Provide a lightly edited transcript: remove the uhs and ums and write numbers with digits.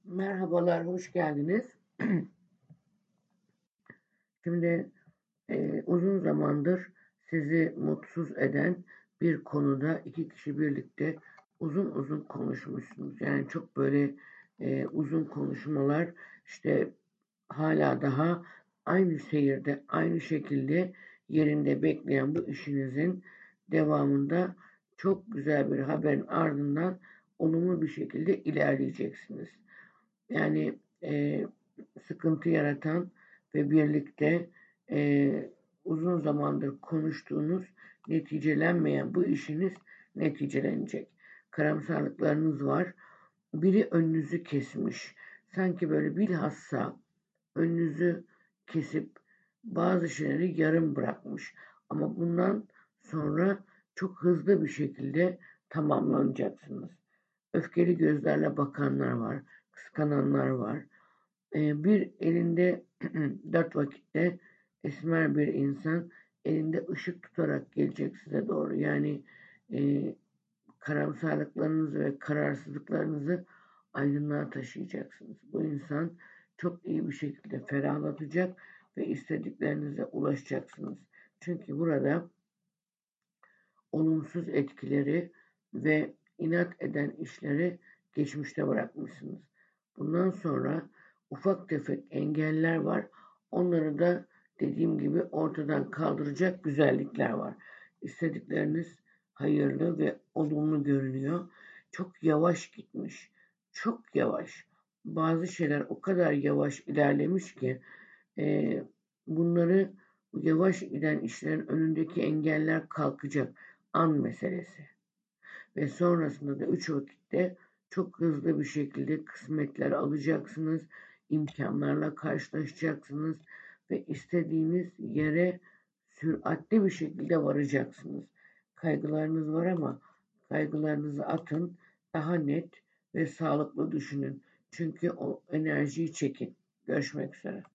Merhabalar, hoş geldiniz. Şimdi uzun zamandır sizi mutsuz eden bir konuda iki kişi birlikte uzun uzun konuşmuşsunuz. Yani çok böyle uzun konuşmalar işte hala daha aynı seyirde, aynı şekilde yerinde bekleyen bu işinizin devamında çok güzel bir haberin ardından olumlu bir şekilde ilerleyeceksiniz. Yani sıkıntı yaratan ve birlikte uzun zamandır konuştuğunuz, neticelenmeyen bu işiniz neticelenecek. Karamsarlıklarınız var. Biri önünüzü kesmiş. Sanki böyle bilhassa önünüzü kesip bazı şeyleri yarım bırakmış. Ama bundan sonra çok hızlı bir şekilde tamamlanacaksınız. Öfkeli gözlerle bakanlar var, kıskananlar var. Bir elinde dört vakitte esmer bir insan elinde ışık tutarak gelecek size doğru. Yani e, karamsarlıklarınızı ve kararsızlıklarınızı aydınlığa taşıyacaksınız. Bu insan çok iyi bir şekilde ferahlatacak ve istediklerinize ulaşacaksınız. Çünkü burada olumsuz etkileri ve inat eden işleri geçmişte bırakmışsınız. Bundan sonra ufak tefek engeller var. Onları da dediğim gibi ortadan kaldıracak güzellikler var. İstedikleriniz hayırlı ve olumlu görünüyor. Çok yavaş gitmiş. Çok yavaş. Bazı şeyler o kadar yavaş ilerlemiş ki e, bunları yavaş giden işlerin önündeki engeller kalkacak an meselesi. Ve sonrasında da 3 vakitte çok hızlı bir şekilde kısmetler alacaksınız, imkanlarla karşılaşacaksınız ve istediğiniz yere süratli bir şekilde varacaksınız. Kaygılarınız var ama kaygılarınızı atın, daha net ve sağlıklı düşünün. Çünkü o enerjiyi çekin. Görüşmek üzere.